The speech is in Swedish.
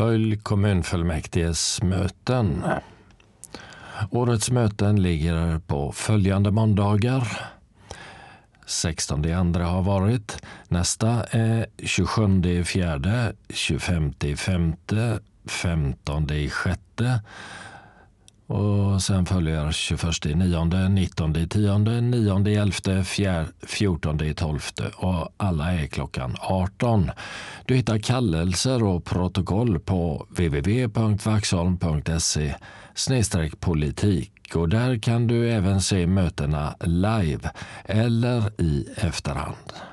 Följ kommunfullmäktiges möten. Årets möten ligger på följande måndagar. 16/2 har varit. Nästa är 27/4, 25/5, 15/6. Och sen följer 21/9, 19/10, 9/11, 14/12 och alla är klockan 18. Du hittar kallelser och protokoll på www.vaxholm.se/politik och där kan du även se mötena live eller i efterhand.